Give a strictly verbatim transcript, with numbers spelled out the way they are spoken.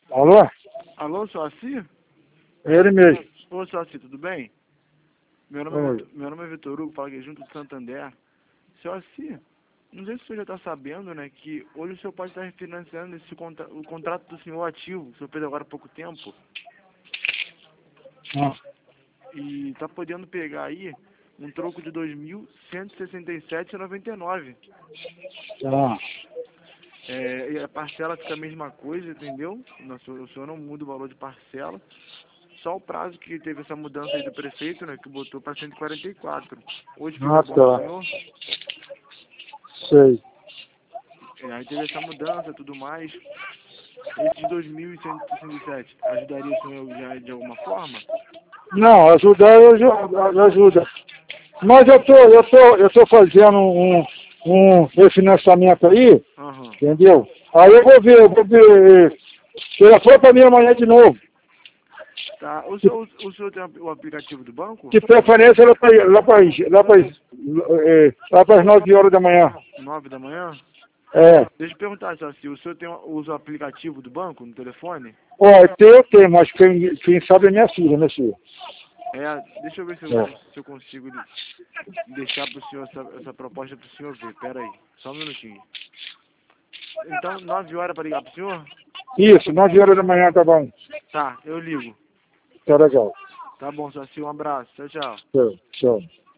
Alô? Alô, Soaci? Ele mesmo. Ô, Soaci, tudo bem? Meu nome, é Oi. Vitor, meu nome é Vitor Hugo, falo aqui junto do Santander. Soaci, não sei se o senhor já está sabendo, né, que hoje o senhor pode estar refinanciando esse contra, o contrato do senhor ativo, que o senhor fez agora há pouco tempo, Ah, e está podendo pegar aí um troco de dois mil cento e sessenta e sete reais e noventa e nove centavos. tá. É, e a parcela fica a mesma coisa, entendeu? Nosso, o senhor não muda o valor de parcela. Só o prazo que teve essa mudança aí do prefeito, né, que botou para cento e quarenta e quatro. Hoje fica Ah, bom pro tá. senhor? Sei. É, aí teve essa mudança e tudo mais. Esse de dois mil cento e sessenta e sete ajudaria o senhor já de alguma forma? Não, ajudar eu ajuda. ajuda. Mas eu tô, eu tô, eu tô fazendo um, um refinanciamento aí, Aham. entendeu? Aí eu vou ver, eu vou ver. Se ela for para mim amanhã de novo. Tá. O De, senhor, o senhor tem o aplicativo do banco? de preferência lá para lá para lá para lá para as nove horas da manhã. Nove da manhã? É. Deixa eu perguntar, só se o senhor tem, usa o aplicativo do banco no telefone? Ó, tem, eu tenho, mas quem, quem sabe é minha filha, né, filho? É, deixa eu ver se eu, É. se eu consigo deixar para o senhor essa, essa proposta para o senhor ver. Pera aí, só um minutinho. Então, nove horas para ligar para o senhor? Isso, nove horas da manhã tá bom. Tá, eu ligo. Tá legal. Tá bom, Saci, um abraço. Tchau, tchau. Tchau, tchau.